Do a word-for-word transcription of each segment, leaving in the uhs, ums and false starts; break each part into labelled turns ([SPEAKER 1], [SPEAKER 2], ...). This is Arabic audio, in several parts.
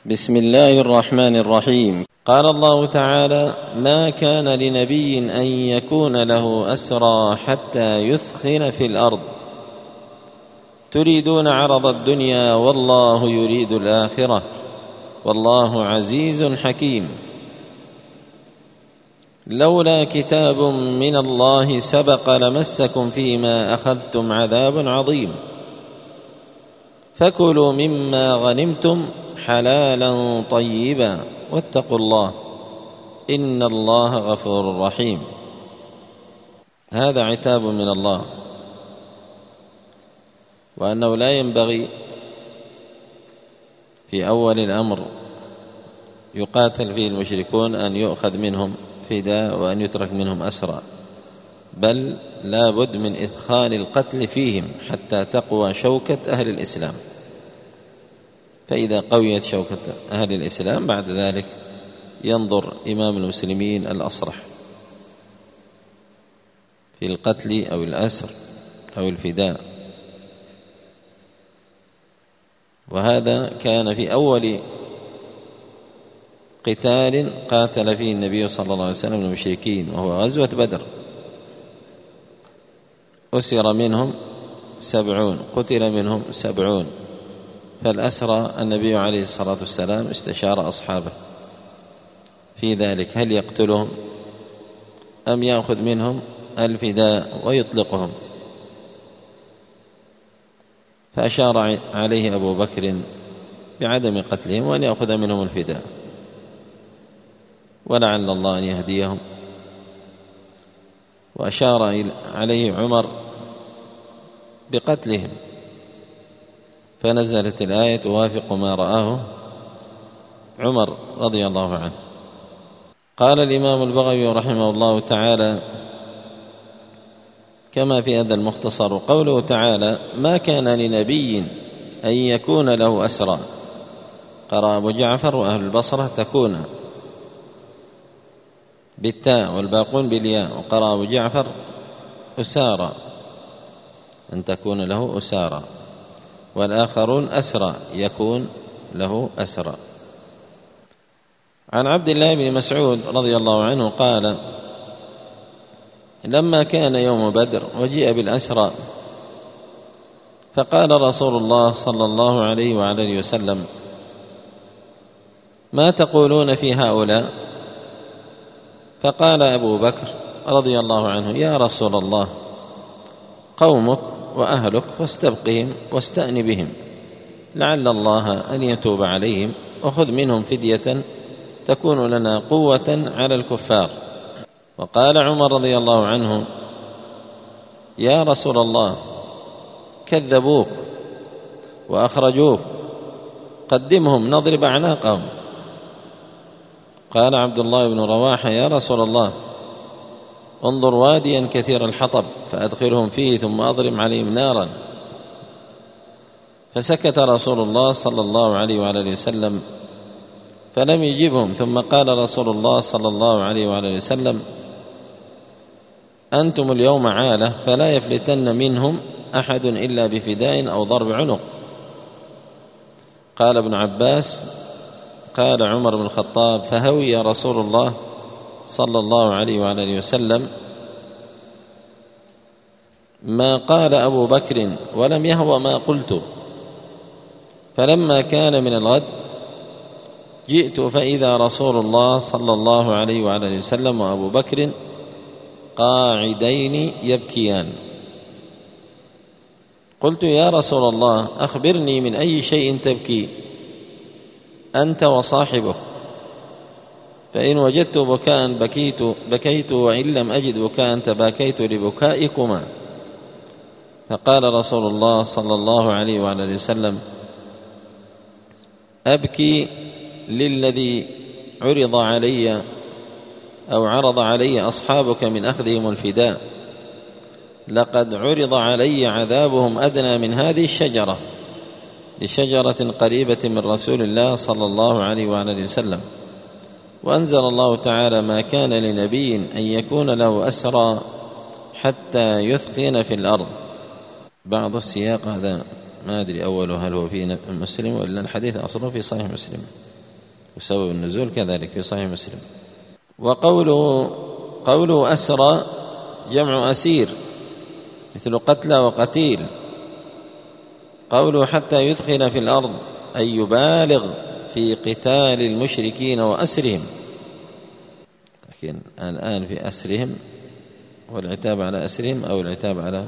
[SPEAKER 1] بسم الله الرحمن الرحيم. قال الله تعالى: ما كان لنبي أن يكون له أسرى حتى يثخن في الأرض تريدون عرض الدنيا والله يريد الآخرة والله عزيز حكيم. لولا كتاب من الله سبق لمسكم فيما أخذتم عذاب عظيم فكلوا مما غنمتم حلالا طيبا واتقوا الله إن الله غفور رحيم. هذا عتاب من الله، وأنه لا ينبغي في أول الأمر يقاتل فيه المشركون أن يؤخذ منهم فداء وأن يترك منهم أسرى، بل لا بد من إدخال القتل فيهم حتى تقوى شوكة أهل الإسلام. فإذا قويت شوكة أهل الإسلام بعد ذلك ينظر إمام المسلمين الأصرح في القتل أو الأسر أو الفداء. وهذا كان في أول قتال قاتل فيه النبي صلى الله عليه وسلم المشركين، وهو غزوة بدر. أسر منهم سبعون، قتل منهم سبعون. فالأسرى النبي عليه الصلاة والسلام استشار أصحابه في ذلك، هل يقتلهم أم يأخذ منهم الفداء ويطلقهم؟ فأشار عليه أبو بكر بعدم قتلهم وأن يأخذ منهم الفداء، ولعل الله أن يهديهم. وأشار عليه عمر بقتلهم، فنزلت الآية توافق ما رآه عمر رضي الله عنه. قال الإمام البغوي رحمه الله تعالى كما في هذا المختصر: قوله تعالى: ما كان لنبي أن يكون له أسرى. قرأ أبو جعفر وأهل البصرة تكون بالتاء والباقون بالياء، وقرأ أبو جعفر أسارى، أن تكون له أسارى، والآخرون أسرى، يكون له أسرى. عن عبد الله بن مسعود رضي الله عنه قال: لما كان يوم بدر وجيء بالأسرى فقال رسول الله صلى الله عليه وعلى آله وسلم: ما تقولون في هؤلاء؟ فقال أبو بكر رضي الله عنه: يا رسول الله، قومك وأهلك فاستبقهم واستأن بهم، لعل الله أن يتوب عليهم، وخذ منهم فدية تكون لنا قوة على الكفار. وقال عمر رضي الله عنه: يا رسول الله، كذبوك وأخرجوك، قدمهم نضرب أعناقهم. قال عبد الله بن رواحة: يا رسول الله، انظر واديا كثير الحطب فأدخلهم فيه ثم أضرم عليهم نارا. فسكت رسول الله صلى الله عليه وعلى وسلم فلم يجبهم، ثم قال رسول الله صلى الله عليه وعلى وسلم: أنتم اليوم عالة، فلا يفلتن منهم أحد إلا بفداء أو ضرب عنق. قال ابن عباس: قال عمر بن الخطاب: فهوي رسول الله صلى الله عليه وعلى وسلم ما قال أبو بكر ولم يهوى ما قلت. فلما كان من الغد جئت فإذا رسول الله صلى الله عليه وعلى وسلم وأبو بكر قاعدين يبكيان. قلت: يا رسول الله، أخبرني من أي شيء تبكي أنت وصاحبه؟ فإن وجدت بكاء بكيت بكيت وإن لم أجد بكاء تباكيت لبكائكما. فقال رسول الله صلى الله عليه وعلى وسلم: أبكي للذي عرض علي أو عرض علي أصحابك من أخذهم الفداء، لقد عرض علي عذابهم أدنى من هذه الشجرة، لشجرة قريبة من رسول الله صلى الله عليه وعلى وسلم. وأنزل الله تعالى: ما كان لنبي أن يكون له أسرى حتى يثخن في الأرض. بعض السياق هذا ما أدري أوله هل هو في مسلم وإلا الحديث أصله في صحيح مسلم. وسبب النزول كذلك في صحيح مسلم. وقوله قوله أسرى جمع أسير مثل قتلى وقتيل. قوله حتى يدخل في الأرض أي يبالغ في قتال المشركين وأسرهم، لكن الآن في أسرهم والعتاب على أسرهم أو العتاب على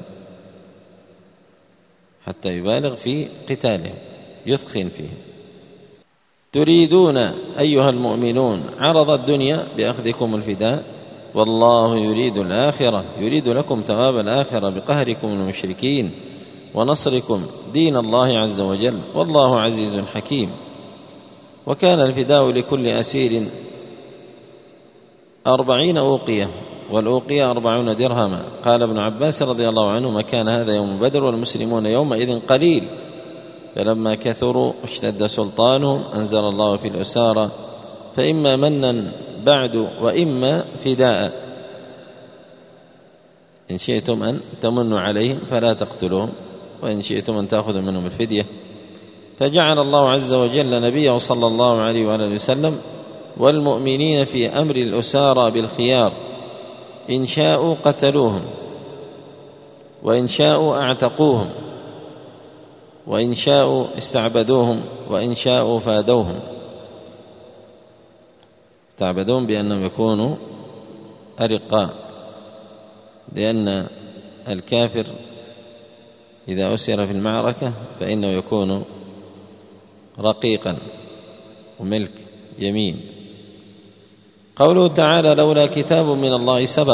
[SPEAKER 1] حتى يبالغ في قتالهم يثخن فيهم. تريدون أيها المؤمنون عرض الدنيا بأخذكم الفداء والله يريد الآخرة، يريد لكم ثواب الآخرة بقهركم المشركين ونصركم دين الله عز وجل والله عزيز حكيم. وكان الفداء لكل أسير أربعين أوقية، والأوقية أربعون درهما. قال ابن عباس رضي الله عنه ما كان هذا يوم بدر والمسلمون يومئذ قليل، فلما كثروا اشتد سلطانهم أنزل الله في الأسارى فإما منا بعد وإما فداء، إن شئتم أن تمنوا عليهم فلا تقتلوهم وإن شئتم أن تأخذوا منهم الفدية. فجعل الله عز وجل نبيه صلى الله عليه وآله وسلم والمؤمنين في أمر الأسارى بالخيار، إن شاءوا قتلوهم وإن شاءوا أعتقوهم وإن شاءوا استعبدوهم وإن شاءوا فادوهم. استعبدوهم بأنهم يكونوا أرقاء، لأن الكافر إذا أسر في المعركة فإنه يكون رقيقا وملك يمين. قوله تعالى لولا كتاب من الله سبق.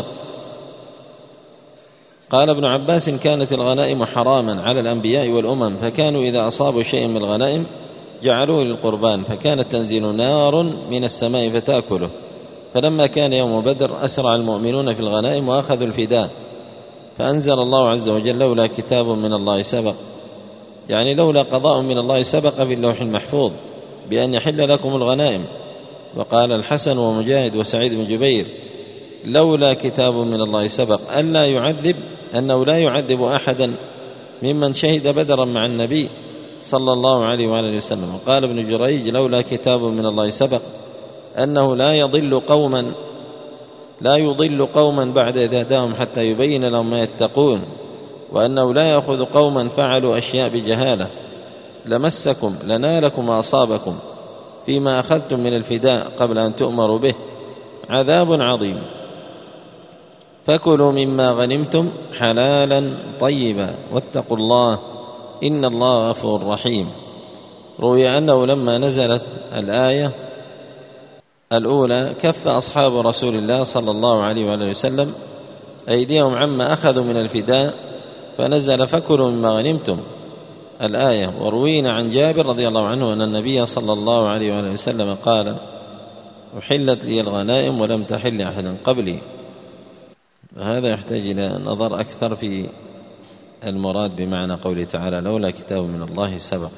[SPEAKER 1] قال ابن عباس كانت الغنائم حراما على الأنبياء والأمم، فكانوا إذا أصابوا شيء من الغنائم جعلوه للقربان، فكانت تنزل نار من السماء فتأكله. فلما كان يوم بدر أسرع المؤمنون في الغنائم وأخذوا الفداء، فأنزل الله عز وجل لولا كتاب من الله سبق، يعني لولا قضاء من الله سبق في اللوح المحفوظ بأن يحل لكم الغنائم. وقال الحسن ومجاهد وسعيد بن جبير لولا كتاب من الله سبق ألا يعذب، أنه لا يعذب أحدا ممن شهد بدرا مع النبي صلى الله عليه وآله وسلم. وقال ابن جريج لولا كتاب من الله سبق أنه لا يضل قوما لا يضل قوما بعد إذ هداهم حتى يبين لهم ما يتقون، وأنه لا يأخذ قوما فعلوا أشياء بجهالة لمسكم لنالكم ما أصابكم فيما أخذتم من الفداء قبل أن تؤمروا به عذاب عظيم. فكلوا مما غنمتم حلالا طيبا واتقوا الله إن الله غفور رحيم. روي أنه لما نزلت الآية الأولى كف أصحاب رسول الله صلى الله عليه وآله وسلم أيديهم عما أخذوا من الفداء، فنزل فكلوا مما غنمتم الآية. وروينا عن جابر رضي الله عنه أن النبي صلى الله عليه وآله وسلم قال أحلت لي الغنائم ولم تحل أحدا قبلي. هذا يحتاج إلى نظر أكثر في المراد بمعنى قوله تعالى لولا كتاب من الله سبق،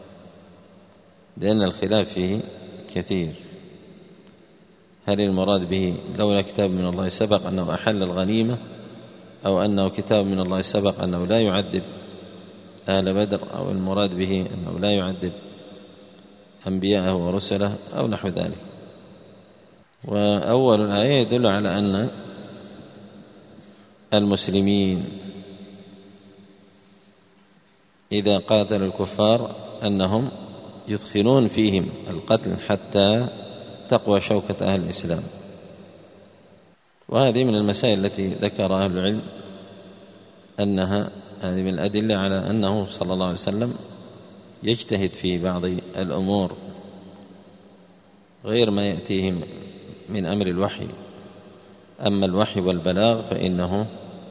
[SPEAKER 1] لأن الخلاف فيه كثير. هل المراد به لولا كتاب من الله سبق أنه أحل الغنيمة، أو أنه كتاب من الله سبق أنه لا يعذب أهل بدر، أو المراد به أنه لا يعذب أنبياءه ورسله أو نحو ذلك. وأول الآية يدل على أن المسلمين إذا قاتلوا الكفار أنهم يدخلون فيهم القتل حتى تقوى شوكة أهل الإسلام. وهذه من المسائل التي ذكر أهل العلم أنها هذه من الأدلة على أنه صلى الله عليه وسلم يجتهد في بعض الأمور غير ما يأتيهم من أمر الوحي. أما الوحي والبلاغ فإنه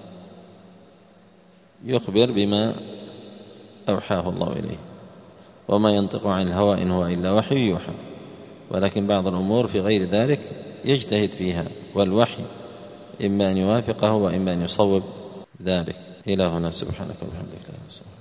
[SPEAKER 1] يخبر بما أوحاه الله إليه، وما ينطق عن الهوى إن هو إلا وحي يوحى. ولكن بعض الأمور في غير ذلك يجتهد فيها، والوحي إما أن يوافقه وإما أن يصوب ذلك. إلى هنا سبحانك وبحمدك.